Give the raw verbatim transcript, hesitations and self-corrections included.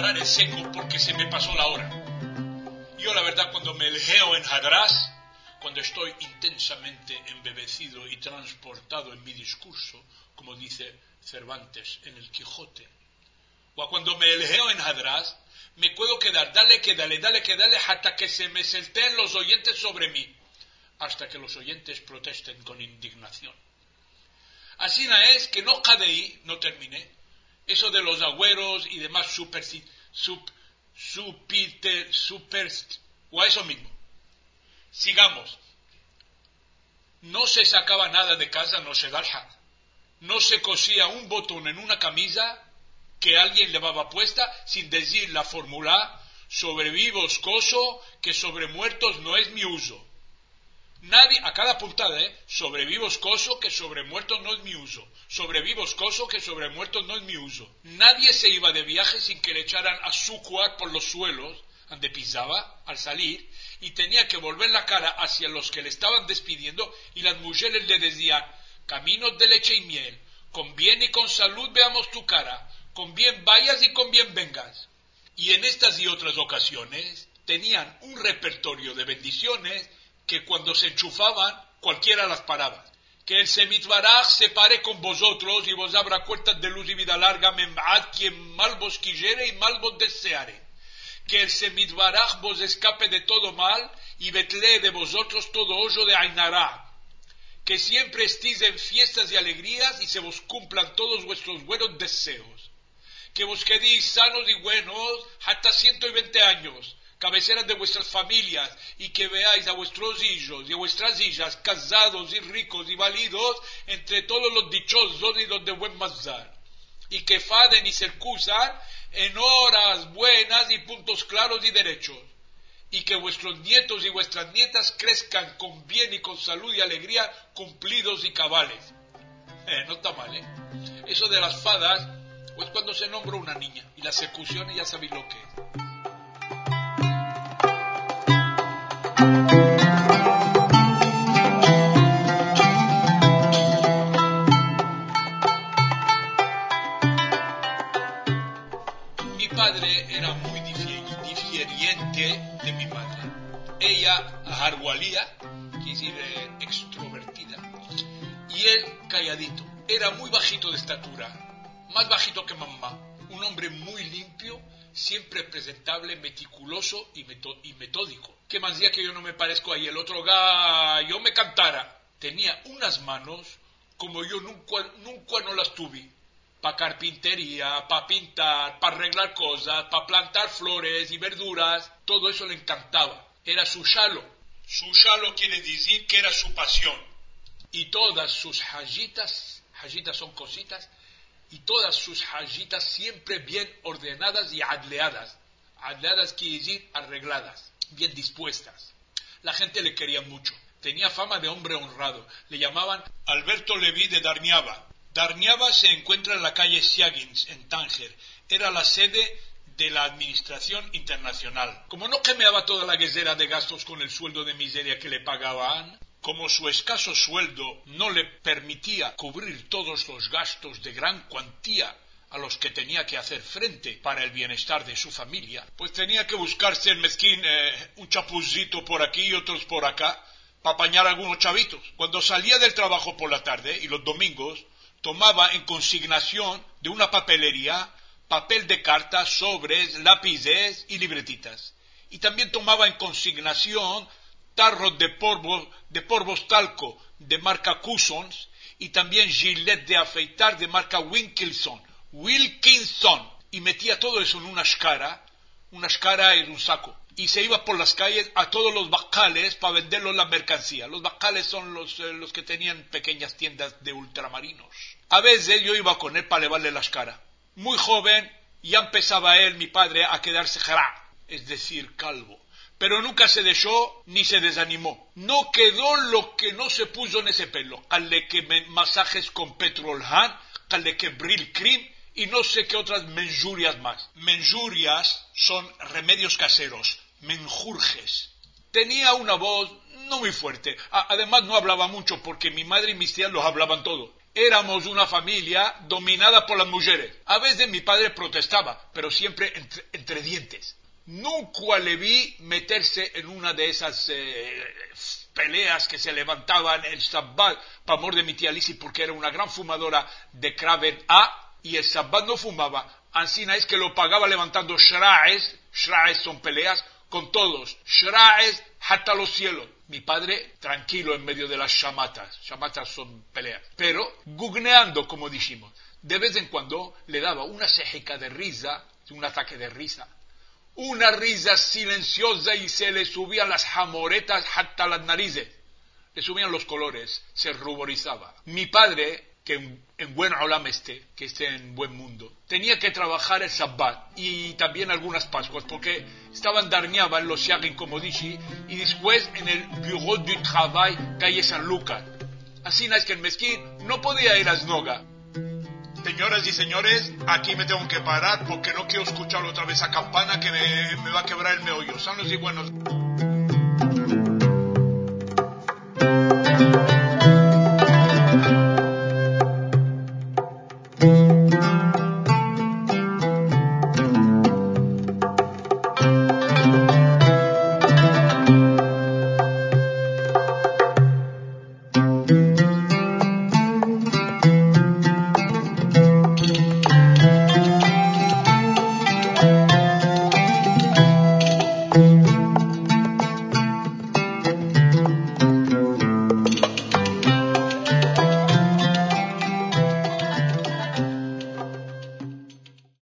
parar el seco porque se me pasó la hora. Yo la verdad cuando me eljeo en Hadrás, cuando estoy intensamente embebecido y transportado en mi discurso, como dice Cervantes en el Quijote, o cuando me eljeo en Hadrás, me puedo quedar, dale que dale, dale que dale, hasta que se me salteen los oyentes sobre mí, hasta que los oyentes protesten con indignación. Así es que no cadeí, no terminé, eso de los agüeros y demás super, sup, supite, super, o a eso mismo. Sigamos. No se sacaba nada de casa, no se dalja. No se cosía un botón en una camisa que alguien llevaba puesta sin decir la fórmula sobre vivos coso, que sobre muertos no es mi uso. Nadie, a cada puntada, ¿eh? Sobre vivos coso, que sobre muertos no es mi uso. Sobre vivos coso, que sobre muertos no es mi uso. Nadie se iba de viaje sin que le echaran azúcar por los suelos, donde pisaba, al salir, y tenía que volver la cara hacia los que le estaban despidiendo, y las mujeres le decían, caminos de leche y miel, con bien y con salud veamos tu cara, con bien vayas y con bien vengas. Y en estas y otras ocasiones tenían un repertorio de bendiciones que cuando se enchufaban cualquiera las paraba. Que el Semitbaraj se pare con vosotros y vos abra puertas de luz y vida larga, memad quien mal vos quisiere y mal vos deseare. Que el Semitbaraj vos escape de todo mal y vetlee de vosotros todo hoyo de Ainará. Que siempre estéis en fiestas y alegrías y se vos cumplan todos vuestros buenos deseos. Que vos quedéis sanos y buenos hasta ciento veinte años, cabeceras de vuestras familias, y que veáis a vuestros hijos y a vuestras hijas casados y ricos y válidos entre todos los dichosos y los de buen mazar, y que faden y se excusan en horas buenas y puntos claros y derechos, y que vuestros nietos y vuestras nietas crezcan con bien y con salud y alegría, cumplidos y cabales. Eh, no está mal, ¿eh? Eso de las fadas, pues cuando se nombra una niña, y las ejecuciones ya sabéis lo que es. Mi padre era muy diferente de mi madre. Ella, hargualía, quiere decir eh, extrovertida, y él calladito. Era muy bajito de estatura, más bajito que mamá, un hombre muy limpio, siempre presentable, meticuloso y, meto- y metódico. ¿Qué más día que yo no me parezco ahí? El otro gallo me cantara. Tenía unas manos como yo nunca, nunca no las tuve. Para carpintería, para pintar, para arreglar cosas, para plantar flores y verduras. Todo eso le encantaba. Era su shalo. Su shalo quiere decir que era su pasión. Y todas sus hajitas, hajitas son cositas, y todas sus hajitas siempre bien ordenadas y adleadas. Adleadas quiere decir arregladas, bien dispuestas. La gente le quería mucho. Tenía fama de hombre honrado. Le llamaban Alberto Leví de Darniava. Darniava se encuentra en la calle Siagins, en Tánger. Era la sede de la Administración Internacional. Como no quemeaba toda la guesera de gastos con el sueldo de miseria que le pagaban, como su escaso sueldo no le permitía cubrir todos los gastos de gran cuantía a los que tenía que hacer frente para el bienestar de su familia, pues tenía que buscarse el mezquín eh, un chapucito por aquí y otros por acá para apañar algunos chavitos. Cuando salía del trabajo por la tarde y los domingos, tomaba en consignación de una papelería papel de cartas, sobres, lápices y libretitas. Y también tomaba en consignación tarros de polvo, de polvos talco de marca Cousons y también gilet de afeitar de marca Wilkinson, Wilkinson, y metía todo eso en una shkara, una shkara en un saco, y se iba por las calles a todos los bacales para venderlos la mercancía. Los bacales son los, eh, los que tenían pequeñas tiendas de ultramarinos. A veces yo iba con él para llevarle la shkara. Muy joven, ya empezaba él, mi padre, a quedarse jara, es decir, calvo. Pero nunca se dejó ni se desanimó. No quedó lo que no se puso en ese pelo. Calle que masajes con Petrolhan, calle que Brill Cream y no sé qué otras menjurias más. Menjurias son remedios caseros, menjurjes. Tenía una voz no muy fuerte. A- además no hablaba mucho porque mi madre y mis tías los hablaban todo. éramos una familia dominada por las mujeres. A veces mi padre protestaba, pero siempre entre, entre dientes. Nunca le vi meterse en una de esas eh, peleas que se levantaban el Shabbat, para amor de mi tía Lisi, porque era una gran fumadora de Kraven A, y el Shabbat no fumaba. Ansina es que lo pagaba levantando shraes, shraes son peleas, con todos, shraes hasta los cielos. Mi padre tranquilo en medio de las shamatas, shamatas son peleas, pero gugneando, como dijimos. De vez en cuando le daba una cejica de risa, un ataque de risa, una risa silenciosa y se le subían las jamoretas hasta las narices, le subían los colores, se ruborizaba. Mi padre, que en, en buen olam esté, que esté en buen mundo, tenía que trabajar el Shabbat y también algunas Pascuas, porque estaban darniaban los Shagin, como dije, y después en el Bureau du Travail, calle San Lucas. Así es que el mezquit no podía ir a Snoga. Señoras y señores, aquí me tengo que parar porque no quiero escuchar otra vez esa campana que me, me va a quebrar el meollo. Sanos y buenos.